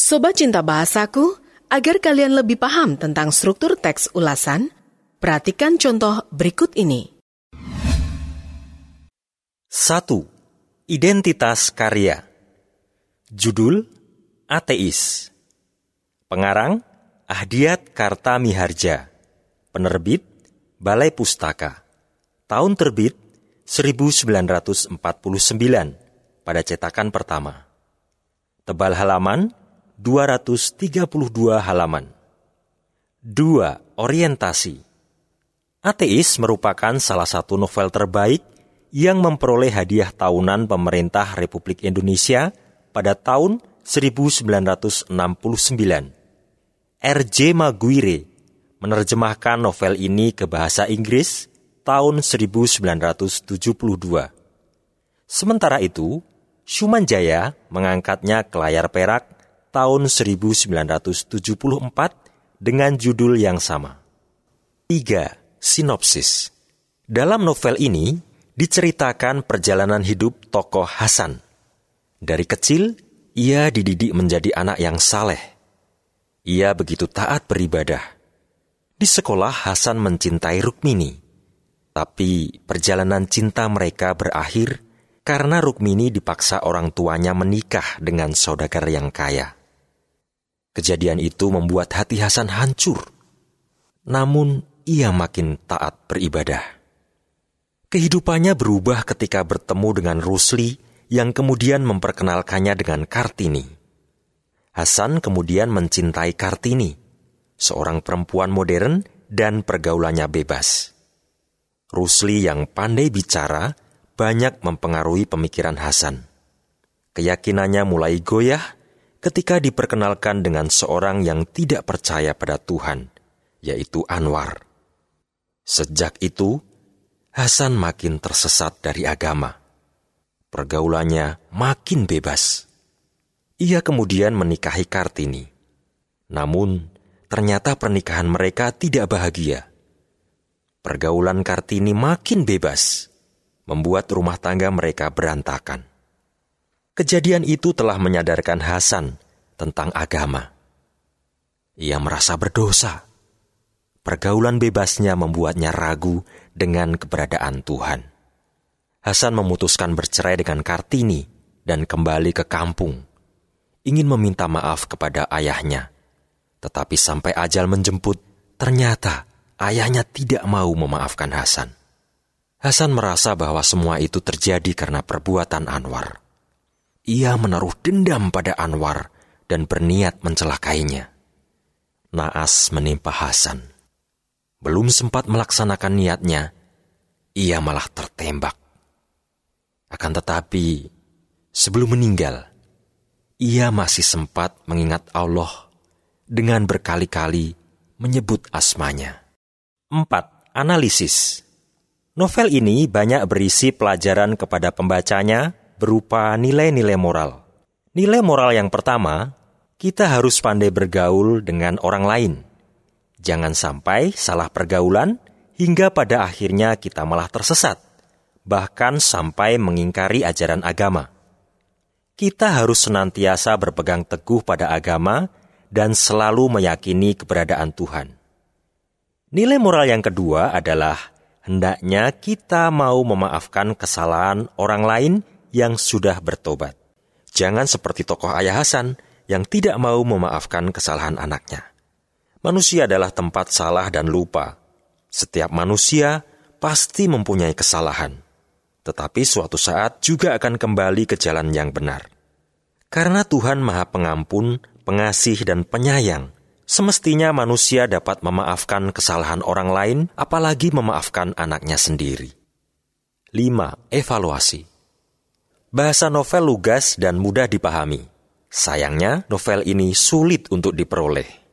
Sobat Cinta Bahasaku, agar kalian lebih paham tentang struktur teks ulasan, perhatikan contoh berikut ini. 1. Identitas karya. Judul, Ateis. Pengarang, Ahdiat Kartamiharja. Penerbit, Balai Pustaka. Tahun terbit, 1949, pada cetakan pertama. Tebal halaman, 232 halaman. 2. Orientasi. Ateis merupakan salah satu novel terbaik yang memperoleh hadiah tahunan pemerintah Republik Indonesia pada tahun 1969. R.J. Maguire menerjemahkan novel ini ke bahasa Inggris tahun 1972. Sementara itu, Sumanjaya mengangkatnya ke layar perak tahun 1974 dengan judul yang sama. 3. Sinopsis. Dalam novel ini diceritakan perjalanan hidup tokoh Hasan. Dari kecil, ia dididik menjadi anak yang saleh. Ia begitu taat beribadah. Di sekolah, Hasan mencintai Rukmini. Tapi perjalanan cinta mereka berakhir karena Rukmini dipaksa orang tuanya menikah dengan saudagar yang kaya. Kejadian itu membuat hati Hasan hancur. Namun, ia makin taat beribadah. Kehidupannya berubah ketika bertemu dengan Rusli yang kemudian memperkenalkannya dengan Kartini. Hasan kemudian mencintai Kartini, seorang perempuan modern dan pergaulannya bebas. Rusli yang pandai bicara banyak mempengaruhi pemikiran Hasan. Keyakinannya mulai goyah ketika diperkenalkan dengan seorang yang tidak percaya pada Tuhan, yaitu Anwar. Sejak itu, Hasan makin tersesat dari agama. Pergaulannya makin bebas. Ia kemudian menikahi Kartini. Namun, ternyata pernikahan mereka tidak bahagia. Pergaulan Kartini makin bebas, membuat rumah tangga mereka berantakan. Kejadian itu telah menyadarkan Hasan tentang agama. Ia merasa berdosa. Pergaulan bebasnya membuatnya ragu dengan keberadaan Tuhan. Hasan memutuskan bercerai dengan Kartini dan kembali ke kampung. Ingin meminta maaf kepada ayahnya. Tetapi sampai ajal menjemput, ternyata ayahnya tidak mau memaafkan Hasan. Hasan merasa bahwa semua itu terjadi karena perbuatan Anwar. Ia menaruh dendam pada Anwar dan berniat mencelakainya. Naas menimpa Hasan. Belum sempat melaksanakan niatnya, ia malah tertembak. Akan tetapi, sebelum meninggal, ia masih sempat mengingat Allah dengan berkali-kali menyebut asmanya. 4. Analisis. Novel ini banyak berisi pelajaran kepada pembacanya berupa nilai-nilai moral. Nilai moral yang pertama, kita harus pandai bergaul dengan orang lain. Jangan sampai salah pergaulan hingga pada akhirnya kita malah tersesat, bahkan sampai mengingkari ajaran agama. Kita harus senantiasa berpegang teguh pada agama dan selalu meyakini keberadaan Tuhan. Nilai moral yang kedua adalah hendaknya kita mau memaafkan kesalahan orang lain yang sudah bertobat. Jangan seperti tokoh ayah Hasan yang tidak mau memaafkan kesalahan anaknya. Manusia adalah tempat salah dan lupa. Setiap manusia pasti mempunyai kesalahan. Tetapi suatu saat juga akan kembali ke jalan yang benar. Karena Tuhan Maha Pengampun, Pengasih dan Penyayang, semestinya manusia dapat memaafkan kesalahan orang lain, apalagi memaafkan anaknya sendiri. 5. Evaluasi. Bahasa novel lugas dan mudah dipahami. Sayangnya, novel ini sulit untuk diperoleh.